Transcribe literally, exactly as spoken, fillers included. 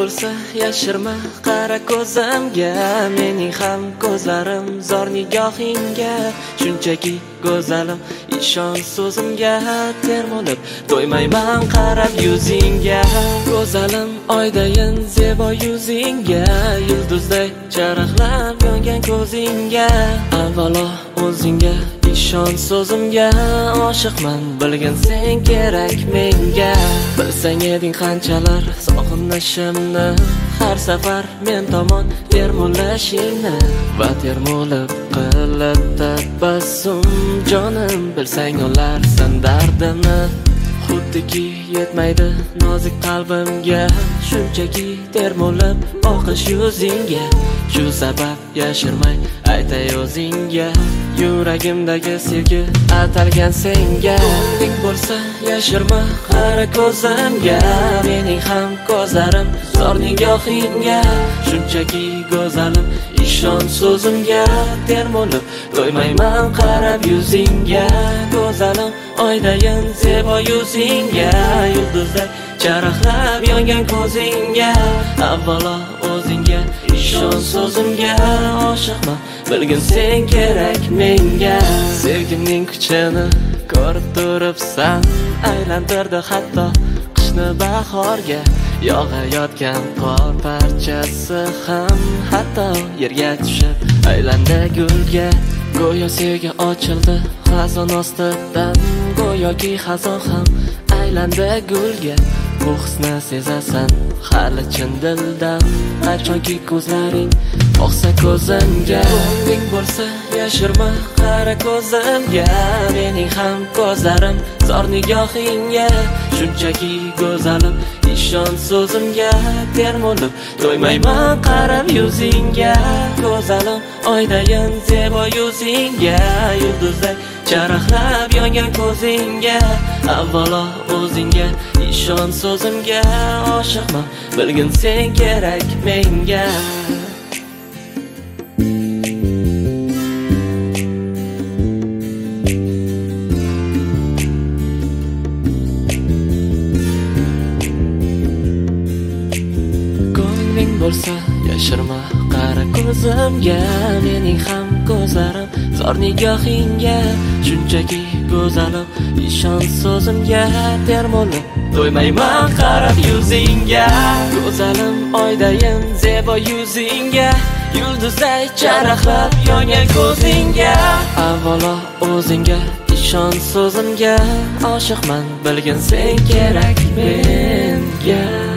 bo'lsa yashirma qara ko'zimga, mening ham ko'zlarim zor nigohingga. Shunchaki go'zalim ishon so'zimga, termulib to'ymayman qarab yuzingga. Go'zalim oydayin zebo yuzingga, yulduzday charaqlab yongan ko'zingga. Avvalo o'zingga ishon so'zimga, oshiqman bilgin sen kerak menga. Bilsang eding qanchalar sog'inishimni, har safar men tomon termulashingni va termulib qilib tabassum jonim. Bilsang olarsan dardimni, xuddiki yetmaydi nozik qalbimga. Shunchaki termulib oqish yuzingga, shu sabab yashirmay aytay o'zingga, yuragimdagi sevgi atalgan senga. Ko'ngling bo'lsa yashirma qara ko'zimga, mening ham ko'zlarim zor nigohingga. Shunchaki go'zalim ishon so'zimga, termulib to'ymayman qarab yuzingga. Go'zalim oydayin zebo yuzingga, yulduzday charaqlab yongan ko'zingga. Avvalo o'zingga ishon so'zimga, oshiqman bilgin sen kerak menga. Sevgimning kuchini ko'rib turibsan, aylantirdi hatto qishni bahorga. Yog'ayotgan qor parchasi ham hatto yerga tushib aylandi gulga. Go'yo sevgi ochildi xazon ostidan, go'yoki xazon ham aylandi gulga. Bu hisni sezasan hali chin dildan, qachonki ko'zlaring boqsa ko'zimga. Ko'ngling bo'lsa yashirma qara ko'zimga, mening ham ko'zlarim zor nigohingga. Shunchaki go'zalim ishon so'zimga, termulib to'ymayman qarab yuzingga. Go'zalim oydayin zebo yuzingga, yulduzday charaqlab yongan ko'zingga. Avvalo o'zingga ishon so'zimga, oshiqman bilgin sen kerak menga. Ko'ngling bo'lsa yashirma qara ko'zimga, mening ham ko'zlarim zor nigohingga. Shunchaki go'zalim ishon so'zimga, termulib to'ymayman qarab yuzingga. Go'zalim oydayin zebo yuzingga, yulduzday charaqlab yongan ko'zingga. Avvalo o'zingga ishon so'zimga, oshiqman bilgin sen kerak menga.